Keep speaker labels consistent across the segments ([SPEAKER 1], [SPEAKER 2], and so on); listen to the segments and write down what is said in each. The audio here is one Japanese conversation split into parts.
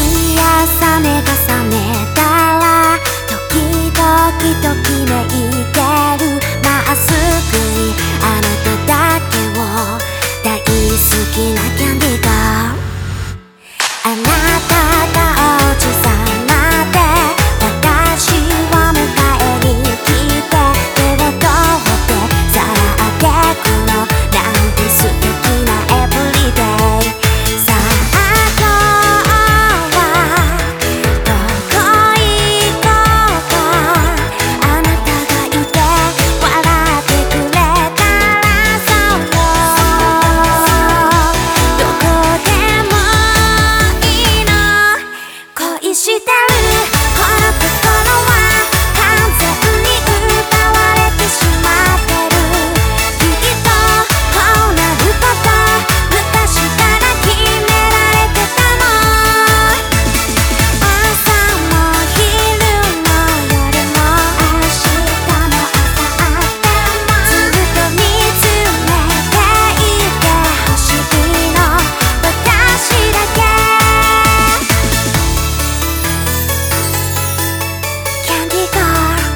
[SPEAKER 1] いやさ目が覚めたら時々ときめいてるまっすぐにあなただけを大好きなキャンディーガールあなたがおじさんなって私を迎えに来て手を取ってさらってくのなんて素敵なエブリデイさあ今日はどこ行こうかあなたがいて笑ってくれたらそうよどこでもいいの恋してるこの心は完全に奪われてしまってるきっとこうなること昔から決められてたの朝も昼も夜も明日も明後日もずっと見つめていてほしいの私だけキャンディーガール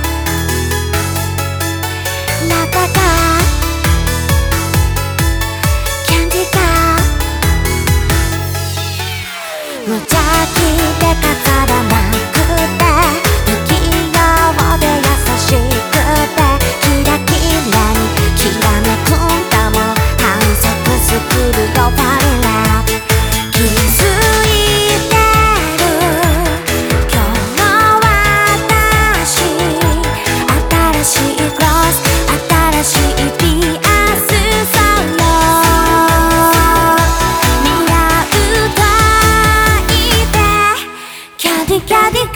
[SPEAKER 1] ラタガーキャンディーガール無邪気で飾らなくて不器用で優しくてキラキラにきらめくんだもん反則スキルよファインラブ気づいてる今日の私新しいクロス新しいピアスそうよ見合うといてキャディキャディ